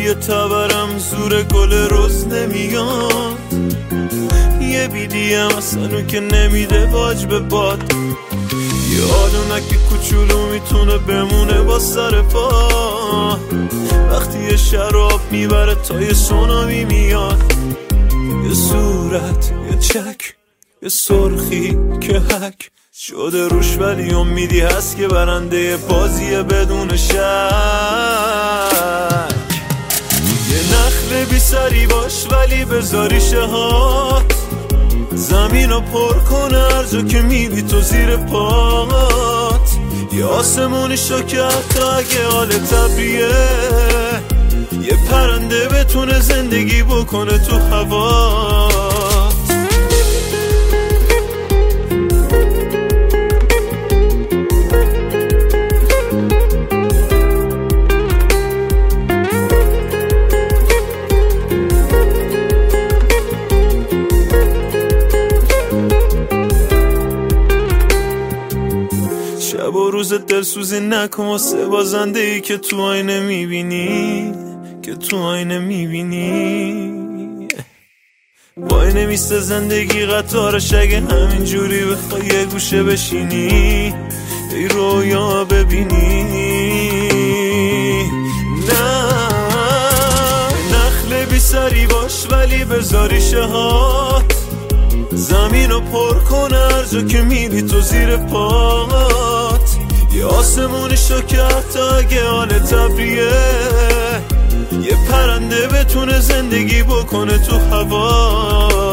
توی تبرم زور گل روز نمیاد، یه بیدیم اصلا که نمیده باج به باد، یه آدونک کوچولو میتونه بمونه با سر پا، وقتی یه شراب میبره تا یه سونامی میاد، یه صورت، یه چک، یه سرخی که حک شده روش، ولی امیدی هست که برنده بازیه بدون شک. یه نخل بی سری باش ولی بذاری شهات، زمین رو پر کن هر جا که میبی تو زیر پات، یه آسمونی شکر تا اگه حال تبریه، یه پرنده بتونه زندگی بکنه تو هوات. شب و روز دلسوزی نکن واسه بازنده ای که تو آینه میبینی، که تو آینه میبینی. وای نمیسته زندگی قطارش اگه همین جوری بخوای یه گوشه بشینی، ای رویا ببینی. نه نخل بی سری باش ولی بذاری شهات، زمین رو پر کن هر جا که میبی تو زیر پات، یه آسمونی شکر تا اگه حال تبریه، یه پرنده بتونه زندگی بکنه تو هوا.